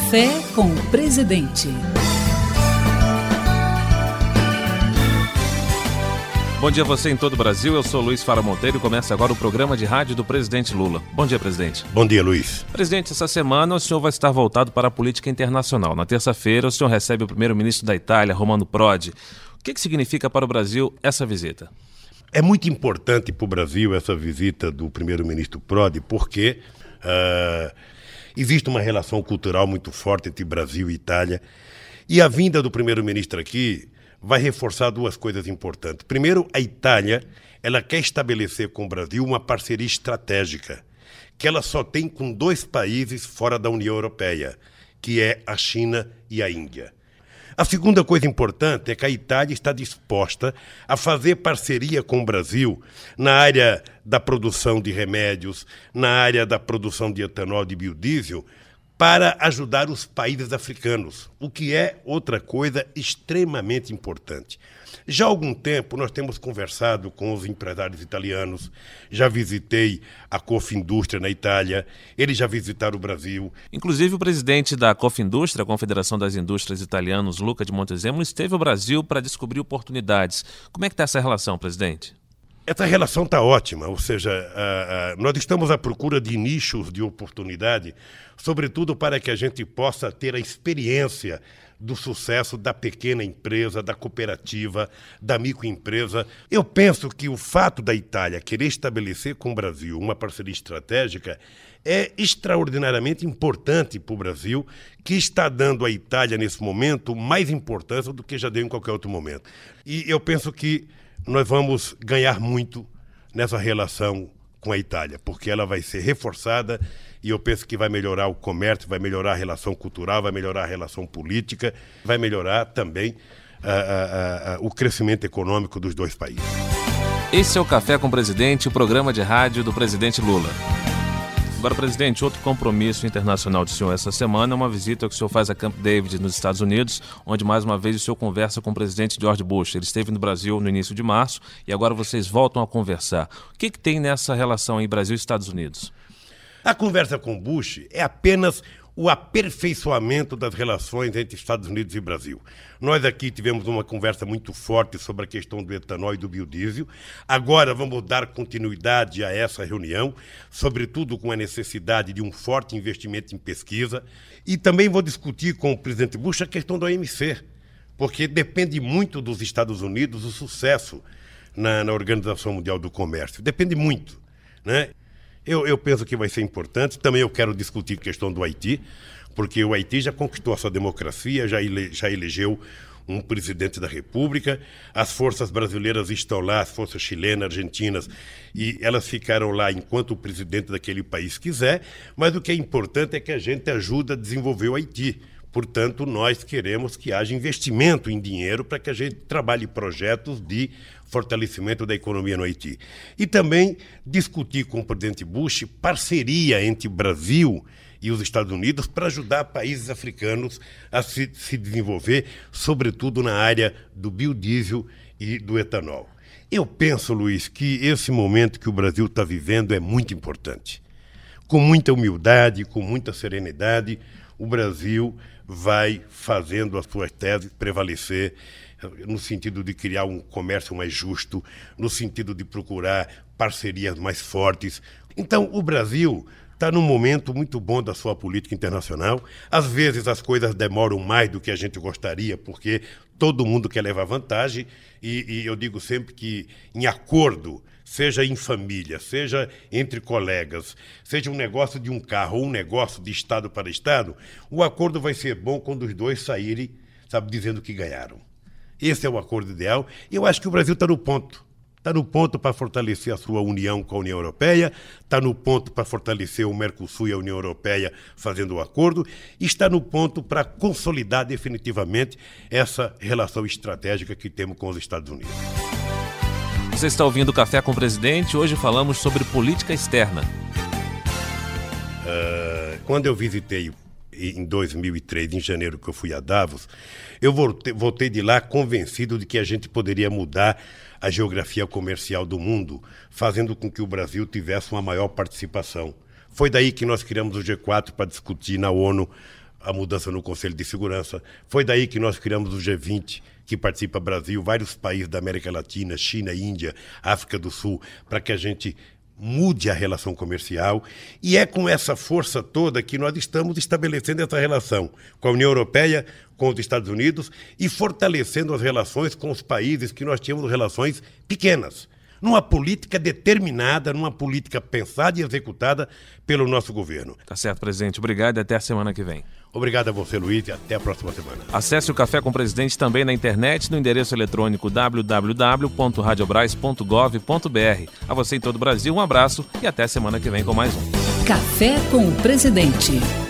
Café com o Presidente. Bom dia a você em todo o Brasil, eu sou Luiz Fara Monteiro e começa agora o programa de rádio do presidente Lula. Bom dia, presidente. Bom dia, Luiz. Presidente, essa semana o senhor vai estar voltado para a política internacional. Na terça-feira, o senhor recebe o primeiro-ministro da Itália, Romano Prodi. O que significa para o Brasil essa visita? É muito importante para o Brasil essa visita do primeiro-ministro Prodi, porque existe uma relação cultural muito forte entre Brasil e Itália. E a vinda do primeiro-ministro aqui vai reforçar duas coisas importantes. Primeiro, a Itália, ela quer estabelecer com o Brasil uma parceria estratégica, que ela só tem com dois países fora da União Europeia, que é a China e a Índia. A segunda coisa importante é que a Itália está disposta a fazer parceria com o Brasil na área da produção de remédios, na área da produção de etanol, de biodiesel, para ajudar os países africanos, o que é outra coisa extremamente importante. Já há algum tempo nós temos conversado com os empresários italianos, já visitei a Confindústria na Itália, eles já visitaram o Brasil. Inclusive o presidente da Confindústria, a Confederação das Indústrias Italianas, Luca de Montezemolo, esteve no Brasil para descobrir oportunidades. Como é que está essa relação, presidente? Essa relação está ótima, ou seja, nós estamos à procura de nichos de oportunidade, sobretudo para que a gente possa ter a experiência do sucesso da pequena empresa, da cooperativa, da microempresa. Eu penso que o fato da Itália querer estabelecer com o Brasil uma parceria estratégica é extraordinariamente importante para o Brasil, que está dando à Itália, nesse momento, mais importância do que já deu em qualquer outro momento. E eu penso que nós vamos ganhar muito nessa relação com a Itália, porque ela vai ser reforçada e eu penso que vai melhorar o comércio, vai melhorar a relação cultural, vai melhorar a relação política, vai melhorar também o crescimento econômico dos dois países. Esse é o Café com o Presidente, o programa de rádio do presidente Lula. Agora, presidente, outro compromisso internacional do senhor essa semana é uma visita que o senhor faz a Camp David, nos Estados Unidos, onde mais uma vez o senhor conversa com o presidente George Bush. Ele esteve no Brasil no início de março e agora vocês voltam a conversar. O que tem nessa relação aí Brasil e Estados Unidos? A conversa com Bush é apenas o aperfeiçoamento das relações entre Estados Unidos e Brasil. Nós aqui tivemos uma conversa muito forte sobre a questão do etanol e do biodiesel. Agora vamos dar continuidade a essa reunião, sobretudo com a necessidade de um forte investimento em pesquisa. E também vou discutir com o presidente Bush a questão da OMC, porque depende muito dos Estados Unidos o sucesso na Organização Mundial do Comércio. Depende muito, né? Eu penso que vai ser importante. Também eu quero discutir a questão do Haiti, porque o Haiti já conquistou a sua democracia, já elegeu um presidente da República. As forças brasileiras estão lá, as forças chilenas, argentinas, e elas ficaram lá enquanto o presidente daquele país quiser. Mas o que é importante é que a gente ajude a desenvolver o Haiti. Portanto, nós queremos que haja investimento em dinheiro para que a gente trabalhe projetos de fortalecimento da economia no Haiti. E também discutir com o presidente Bush parceria entre o Brasil e os Estados Unidos para ajudar países africanos a se desenvolver, sobretudo na área do biodiesel e do etanol. Eu penso, Luiz, que esse momento que o Brasil está vivendo é muito importante. Com muita humildade, com muita serenidade, o Brasil vai fazendo as suas teses prevalecer no sentido de criar um comércio mais justo, no sentido de procurar parcerias mais fortes. Então, o Brasil está num momento muito bom da sua política internacional. Às vezes as coisas demoram mais do que a gente gostaria, porque todo mundo quer levar vantagem, e eu digo sempre que em acordo, seja em família, seja entre colegas, seja um negócio de um carro ou um negócio de Estado para Estado, o acordo vai ser bom quando os dois saírem, sabe, dizendo que ganharam. Esse é o acordo ideal. E eu acho que o Brasil está no ponto. Está no ponto para fortalecer a sua união com a União Europeia, está no ponto para fortalecer o Mercosul e a União Europeia fazendo o acordo, e está no ponto para consolidar definitivamente essa relação estratégica que temos com os Estados Unidos. Você está ouvindo o Café com o Presidente. Hoje falamos sobre política externa. Quando eu visitei em 2003, em janeiro, que eu fui a Davos, eu voltei de lá convencido de que a gente poderia mudar a geografia comercial do mundo, fazendo com que o Brasil tivesse uma maior participação. Foi daí que nós criamos o G4 para discutir na ONU a mudança no Conselho de Segurança. Foi daí que nós criamos o G20, que participa Brasil, vários países da América Latina, China, Índia, África do Sul, para que a gente mude a relação comercial. E é com essa força toda que nós estamos estabelecendo essa relação com a União Europeia, com os Estados Unidos e fortalecendo as relações com os países que nós tínhamos relações pequenas. Numa política determinada, numa política pensada e executada pelo nosso governo. Tá certo, presidente. Obrigado e até a semana que vem. Obrigado a você, Luiz, e até a próxima semana. Acesse o Café com o Presidente também na internet, no endereço eletrônico www.radiobras.gov.br. A você em todo o Brasil, um abraço e até a semana que vem com mais um. Café com o Presidente.